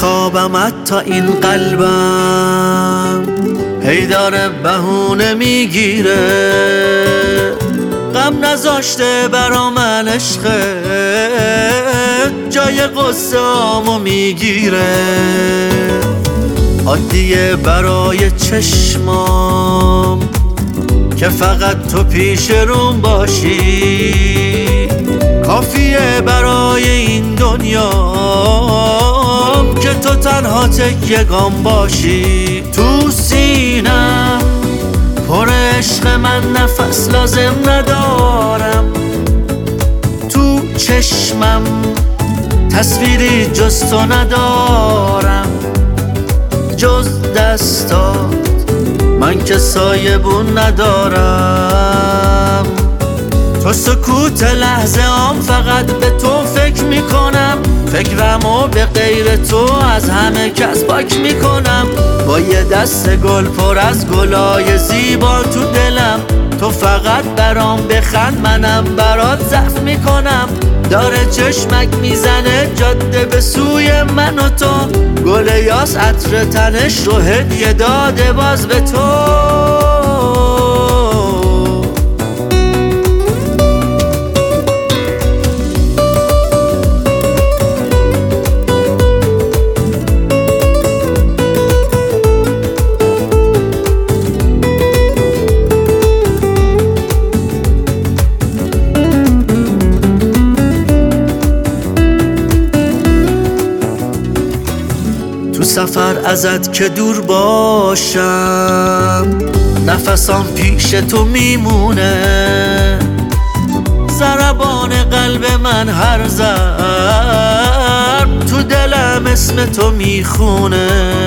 خوابم حتی این قلبم هی داره بهونه میگیره، غم نذاشته برا من عشقه، جای قصه هامو میگیره. عادیه برای چشمام که فقط تو پیش روم باشی، کافیه برای این دنیا که تو تنها تکیه‌گام باشی. تو سینم پر عشق، من نفس لازم ندارم، تو چشمم تصویری جز تو ندارم، جز دستات من که سایبون ندارم. تو سکوت لحظه هم فقط به تو فکر میکنم، فکرمو به غیر تو از همه کس پاک میکنم. با یه دست گل پر از گلای زیبا تو دلم، تو فقط برام بخند منم برات ضعف میکنم. داره چشمک میزنه جاده به سوی من و تو، گل یاس عطر تنش رو هدیه داده باز به تو. تو سفر ازت که دور باشم، نفسام پیش تو میمونه، ضربان قلب من هر ضرب تو دلم اسم تو میخونه.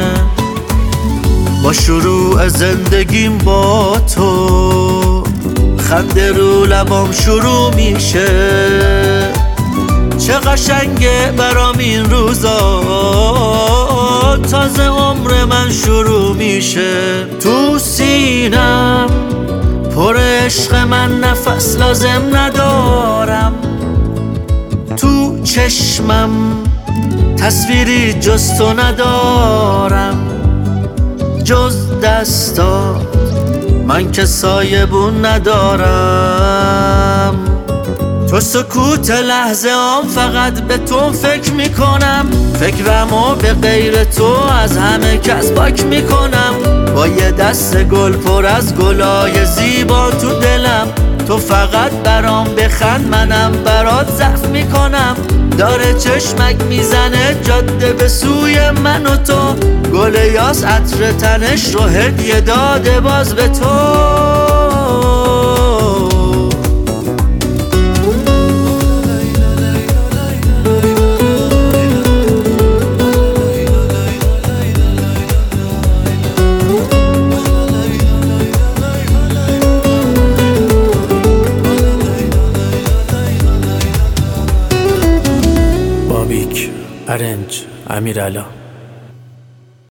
با شروع زندگیم با تو خنده رو لبام شروع میشه، چه قشنگه برام این روزا، تازه عمر من شروع میشه. تو سینم پر عشق، من نفس لازم ندارم، تو چشمم تصویری جز تو ندارم، جز دستات من که سایبون ندارم. تو سکوت لحظه هم فقط به تو فکر میکنم، فکرمو به غیر تو از همه کس پاک میکنم. با یه دست گل پر از گلای زیبا تو دلم، تو فقط برام بخند منم برات ضعف میکنم. داره چشمک میزنه جاده به سوی من و تو، گل یاس عطر تنش رو هدیه داده باز به تو. بابیک، ارنج، امیرعلا.